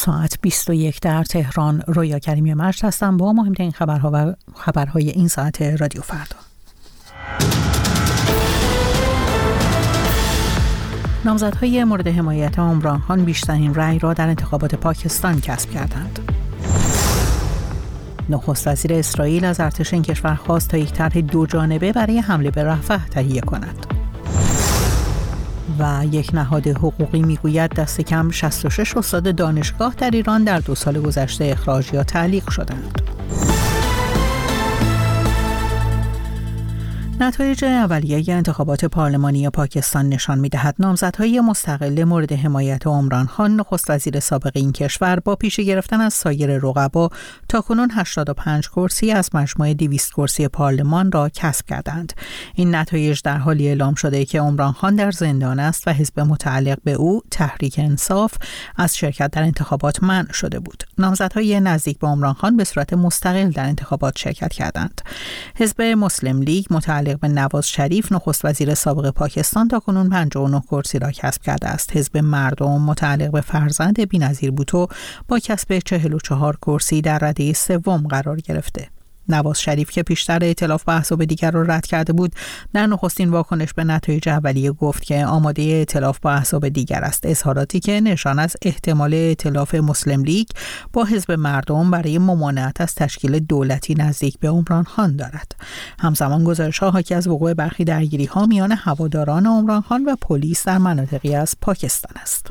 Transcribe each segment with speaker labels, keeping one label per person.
Speaker 1: ساعت 21 در تهران. رویا کریمی مجد هستم با مهمترین خبرها و خبرهای این ساعت رادیو فردا. نامزدهای مورد حمایت عمران خان بیشترین رأی را در انتخابات پاکستان کسب کردند. نخست وزیر اسرائیل از ارتش این کشور خواست تا یک طرح دو جانبه برای حمله به رفح تهیه کند. و یک نهاد حقوقی میگوید دست کم 66 استاد دانشگاه در ایران در 2 سال گذشته اخراج یا تعلیق شدند. نتایج اولیه انتخابات پارلمانی پاکستان نشان می‌دهد نامزدهای مستقل مورد حمایت عمران خان نخست وزیر سابق این کشور با پیش گرفتن از سایر رقبا تاکنون 85 کرسی از مجموع 200 کرسی پارلمان را کسب کردند. این نتایج در حالی اعلام شده که عمران خان در زندان است و حزب متعلق به او تحریک انصاف از شرکت در انتخابات منع شده بود. نامزدهای نزدیک به عمران خان به صورت مستقل در انتخابات شرکت کردند. حزب مسلم لیگ متعلق به نواز شریف نخست وزیر سابق پاکستان تاکنون 59 کرسی را کسب کرده است. حزب مردم متعلق به فرزند بی‌نظیر بوتو با کسب 44 کرسی در رده سوم قرار گرفته. نواز شریف که پیشتر ائتلاف با احزاب دیگر را رد کرده بود، در نخستین واکنش به نتایج اولیه گفت که آماده ائتلاف با احزاب دیگر است. اظهاراتی که نشان از احتمال ائتلاف مسلم لیگ با حزب مردم برای ممانعت از تشکیل دولتی نزدیک به عمران خان دارد. همزمان گزارش‌ها حاکی از وقوع برخی درگیری‌ها میان هواداران عمران خان و پلیس در مناطقی از پاکستان است.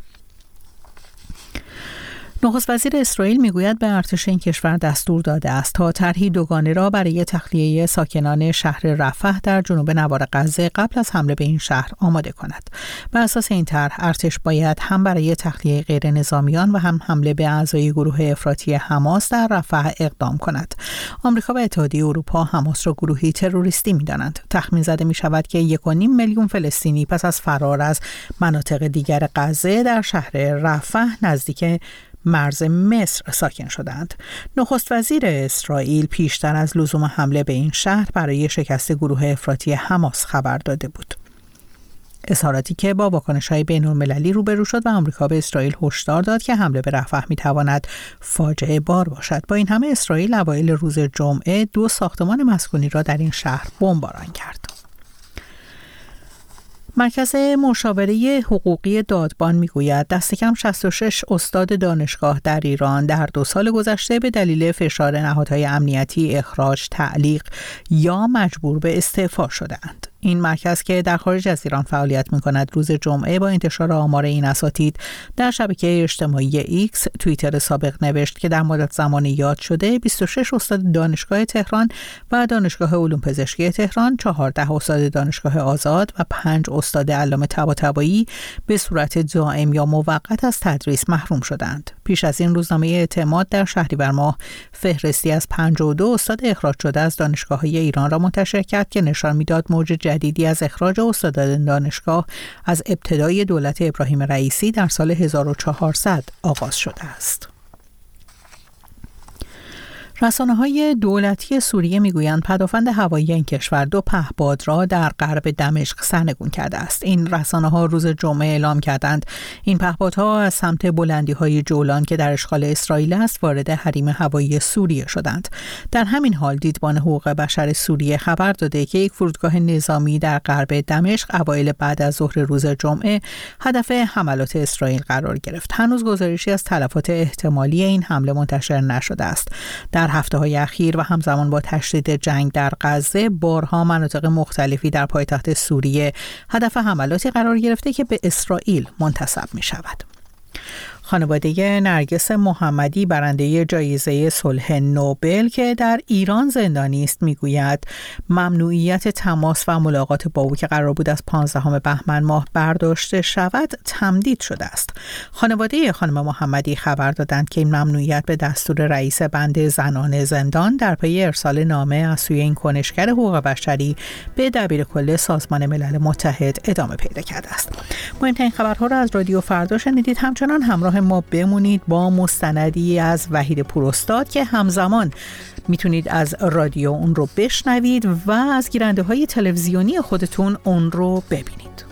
Speaker 1: نخست وزیر اسرائیل میگوید به ارتش این کشور دستور داده است تا طرحی دوگانه را برای تخلیه ساکنان شهر رفح در جنوب نوار غزه قبل از حمله به این شهر آماده کند. بر اساس این طرح ارتش باید هم برای تخلیه غیر نظامیان و هم حمله به اعضای گروه افراطی حماس در رفح اقدام کند. آمریکا و اتحادیه اروپا حماس را گروهی تروریستی می‌دانند. تخمین زده می‌شود که 1.5 میلیون فلسطینی پس از فرار از مناطق دیگر غزه در شهر رفح نزدیک مرز مصر ساکن شدند. نخست وزیر اسرائیل پیشتر از لزوم حمله به این شهر برای شکست گروه افراطی حماس خبر داده بود. اظهاراتی که با واکنش‌های بین‌المللی روبرو شد و آمریکا به اسرائیل هشدار داد که حمله به رفح می‌تواند فاجعه بار باشد. با این همه اسرائیل اوایل روز جمعه 2 ساختمان مسکونی را در این شهر بمباران کرد. مرکز مشاوره حقوقی دادبان میگوید دست کم 66 استاد دانشگاه در ایران در 2 سال گذشته به دلیل فشار نهادهای امنیتی اخراج، تعلیق یا مجبور به استعفا شده‌اند. این مرکز که در خارج از ایران فعالیت می‌کند روز جمعه با انتشار آمار این اساتید در شبکه اجتماعی ایکس توییتر سابق نوشت که در مدت زمان یاد شده 26 استاد دانشگاه تهران و دانشگاه علوم پزشکی تهران، 14 استاد دانشگاه آزاد و 5 استاد علامه طباطبایی به صورت دائم یا موقت از تدریس محروم شدند. پیش از این روزنامه اعتماد در شهریور ماه فهرستی از 52 استاد اخراج شده از دانشگاه‌های ایران را منتشر کرد که نشان می‌داد موج جدیدی از اخراج استادان دانشگاه از ابتدای دولت ابراهیم رئیسی در سال 1400 آغاز شده است. رسانه‌های دولتی سوریه میگویند پدافند هوایی این کشور 2 پهپاد را در غرب دمشق سرنگون کرده است. این رسانه‌ها روز جمعه اعلام کردند این پهپادها از سمت بلندی‌های جولان که در اشغال اسرائیل است وارد حریم هوایی سوریه شدند. در همین حال دیدبان حقوق بشر سوریه خبر داده که یک فرودگاه نظامی در غرب دمشق اوایل بعد از ظهر روز جمعه هدف حملات اسرائیل قرار گرفت. هنوز گزارشی از تلفات احتمالی این حمله منتشر نشده است. در هفته‌های اخیر و همزمان با تشدید جنگ در غزه بارها مناطق مختلفی در پایتخت سوریه هدف حملاتی قرار گرفته که به اسرائیل منتسب می‌شود. خانواده نرگس محمدی برنده جایزه صلح نوبل که در ایران زندانی است میگوید ممنوعیت تماس و ملاقات با او که قرار بود از 15 بهمن ماه برداشته شود تمدید شده است. خانواده خانم محمدی خبر دادند که این ممنوعیت به دستور رئیس بند زنان زندان در پی ارسال نامه از سوی این کنشگر حقوق بشری به دبیرکل سازمان ملل متحد ادامه پیدا کرده است. مهمترین خبرها را از رادیو فردا شنیدید. همچنان همراه ما بمونید با مستندی از وحید پوراستاد که همزمان میتونید از رادیو اون رو بشنوید و از گیرنده های تلویزیونی خودتون اون رو ببینید.